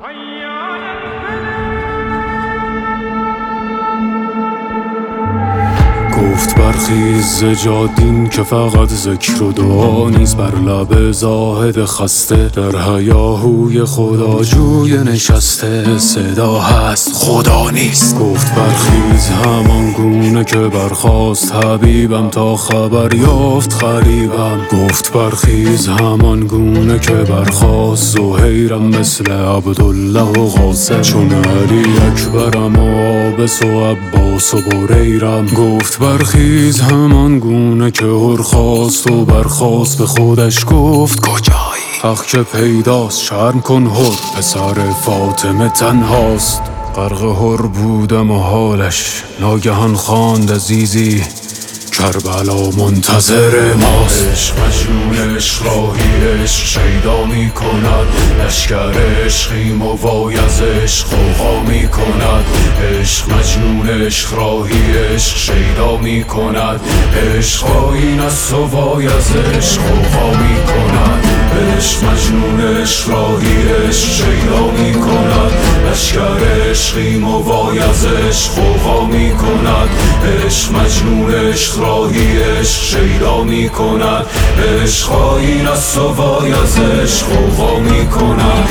گفت برخیز ز جادین که فقط ذکر و دعا نیست، بر لب زاهد خسته در هیاهوی خداجوی نشسته صدا هست خدا نیست. گفت برخیز همان گونه که برخاست حبیبم تا خبر یافت غریبم. گفت برخیز همان گونه که برخاست زهیرم مثل عبدالله و قاسم، چون علی اکبرم و عابس و عباس و بریرم. گفت برخیز همان گونه که هرخاست و برخاست به خودش گفت کجایی؟ حق که پیداست شرم کن هر پسر فاطمه تنهاست. غرق هر بودم و حالش ناگهان خواند عزیزی کربلا منتظر ماست. عشق مجنون عشق راهی عشق شیدا می کند، لشکر عشقیم و وای از عشق غوغا می کند. عشق مجنون عشق راهی عشق شیدا می کند، عشق آیین است و وای از عشق غوغا می کند. عشق مجنون عشق راهی عشق شیدا می کند، لشکر عشقیم و وای از عشق غوغا می کند. عشق مجنون عشق راهی عشق شیدا می کند، عشق آیین است و وای از عشق غوغا می کند.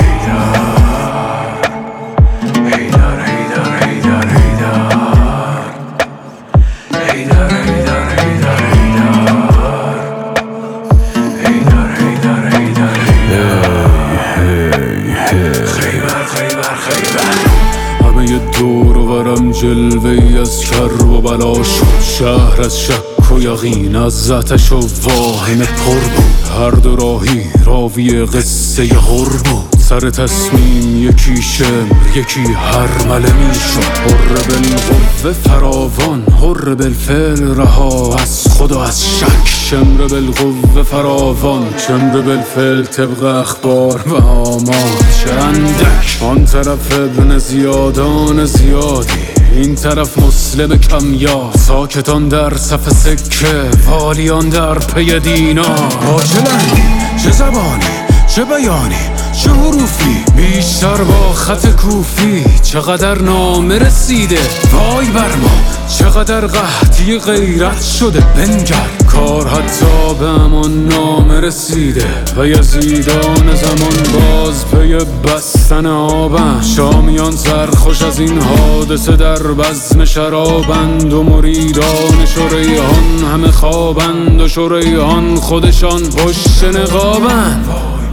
همه دور و برم جلوه‌ای از کر و بلا شد، شهر از شک و یقین از آتش و واهمه پر بود. هر دو راهی راوی قصه هر بود، سر تصمیم یکی شمر یکی هرمله می شد. حر بالقوه فراوان حر بالفعل رها از خود و از شک، شمر بالقوه فراوان شمر بالفعل طبق اخبار و آماد چندک. آن طرف ابن زیادان زیادی این طرف مسلم کمیاب، ساکتان در صف سکه والیان در پی دینار. عاجلن چه زبانی چه بیانی چه حروفی بیشتر با خط کوفی، چقدر نامه رسیده وای بر ما، چقدر قحطی غیرت شده بنگر. کار حتی به همان نامه رسیده و یزیدان زمان باز پی بستن آبند. شامیان سرخوش از این حادثه در بزم شرابند و مریدان شریحان همه خوابند و شریحان خودشان پشت نقابند.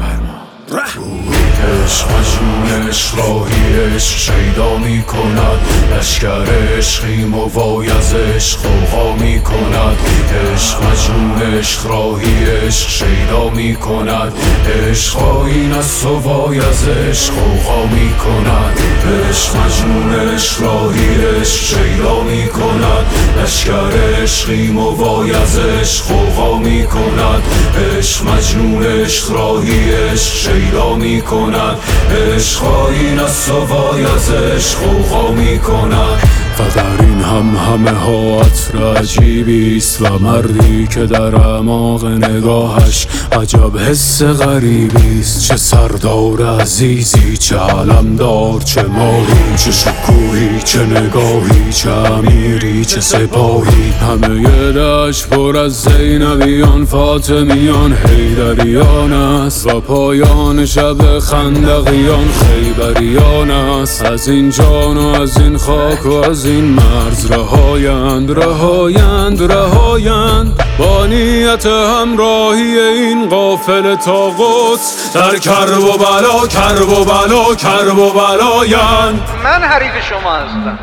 عشق مجنون عشق راهی عشق شیدا می کند، لشکر عشقیم و وای از عشق غوغا می کند. عشق مجنون عشق راهی عشق شیدا می کند، عشق آیین است و وای از عشق غوغا می کند. عشق مجنون عشق راهی عشق شیدا می کند، لشکر عشقیم و وای از عشق غوغا می کند. عشق مجنون عشق راهی عشق شیدا می کند، عشق آیین است و وای از عشق غوغا می کند. و در این همه ها عطر عجیبیست و مردی که در اعماق نگاهش عجب حس غریبیست. چه سردار عزیزی چه علمدار چه ماهی، چه شکوهی چه نگاهی چه امیری چه سپاهی. همه دشت پر از زینبیان فاطمیان حیدریان است و پایان شب خندقیان خیبریان است. از این جان و از این خاک و از این مرز رهایند رهایند رهایند، با نیت همراهی این قافله تا قدس در کرب و بلا کرب و بلا کرب و بلایند. من حریف شما هستم.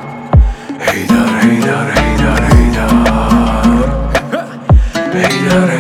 حیدر حیدر حیدر حیدر حیدر